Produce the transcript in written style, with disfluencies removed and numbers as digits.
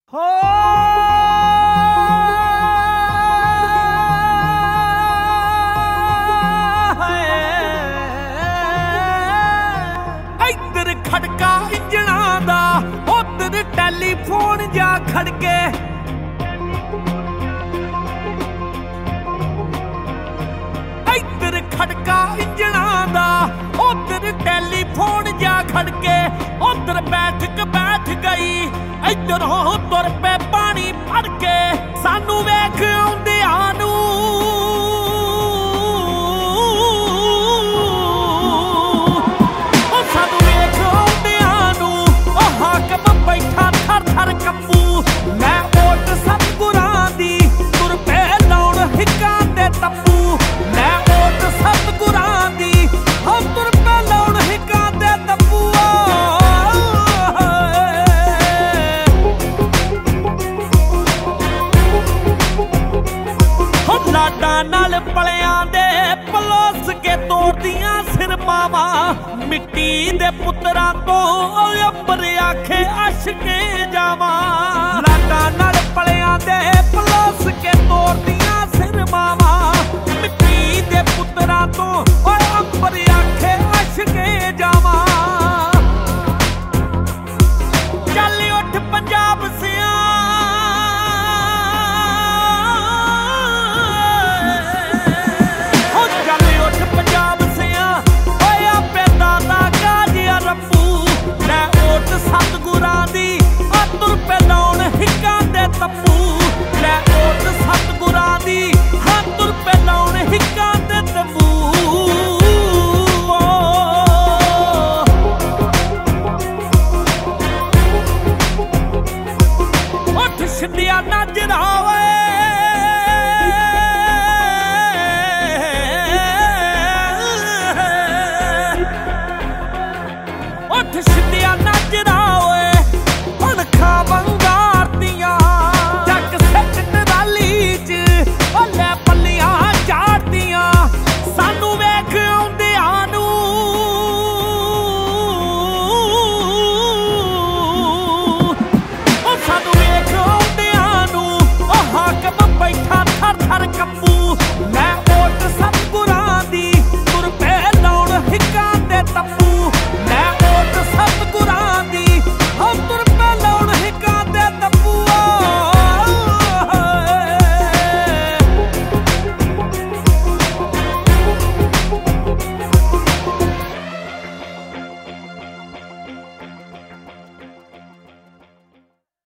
ਹੋ ਇੱਧਰ ਖੜਕਾ ਇੰਜਣਾਂ ਦਾ, ਉੱਧਰ ਟੈਲੀਫੋਨ ਜਾ ਖੜਕੇ। ਇੱਧਰ ਖੜਕਾ ਇੰਜਣਾਂ ਦਾ, ਉੱਧਰ ਟੈਲੀਫੋਨ ਜਾ ਖੜਕੇ। ਉੱਧਰ ਬੈਠਕ ਬੈਠ ਗਈ, ਇੱਧਰੋਂ ਤੁਰ ਪਏ ਪਾਣੀ ਭਰ ਕੇ। ਸਾਨੂੰ ਵੇਖ ਆਉਂਦਿਆਂ ਨੂੰ ਸਾਨੂੰ ਵੇਖ ਆਉਂਦਿਆਂ ਨੂੰ ਉਹ ਹਾਕਮ ਬੈਠਾ ਥਰ ਥਰ ਕੰਬੂ। ਮੈਂ ਓਟ ਸਤਿਗੁਰਾਂ ਦੀ, ਤੁਰ ਪਏ ਲਾਉਣ ਹਿੱਕਾਂ ਦੇ ਤੰਬੂ। ਮੈਂ ਓਟ ਸਤਿਗੁਰਾਂ ਦੀ, ਹੋ ਤੁਰ ਪਏ ਲਾਉਣ ਹਿੱਕਾਂ ਦੇ ਤੰਬੂ। ਲਾਡਾਂ ਨਾਲ ਪਲਿਆਂ ਦੇ ਪਲੋਸ ਕੇ ਤੋੜਦੀਆਂ ਸਿਰ ਮਾਵਾਂ। ਮਿੱਟੀ ਦੇ ਪੁੱਤਰਾਂ ਤੋਂ ਅੰਬਰ ਆਖੇ ਅਸ਼ਕੇ ਜਾਵਾਂ। ਲਾਡਾਂ ਨਾਲ ਪਲਿਆਂ ਦੇ ਪਲੋਸ ਕੇ ਤੋੜਦੀਆਂ ਸਿਰ ਮਾਵਾਂ। ਮਿੱਟੀ ਦੇ ਪੁੱਤਰਾਂ ਤੋਂ ਅੰਬਰ ਆਖੇ ਅਸ਼ਕੇ ਜਾਵਾਂ। ਚੱਲ ਉੱਠ ਪੰਜਾਬ ਸਿਆਂ, ਸਤਿਗੁਰਾਂ ਦੀ ਆ ਤੁਰ ਪਏ ਲਾਉਣ ਹਿੱਕਾਂ ਦੇ ਤੰਬੂ। ਲੈ ਓਟ ਸਤਿਗੁਰਾਂ ਦੀ, ਹਾਂ ਤੁਰ ਪਏ ਲਾਉਣ ਹਿੱਕਾਂ ਦੇ ਤੰਬੂ। ਉੱਠ ਛਿੰਦਿਆ ਨਾਜਰਾ ਓਏ,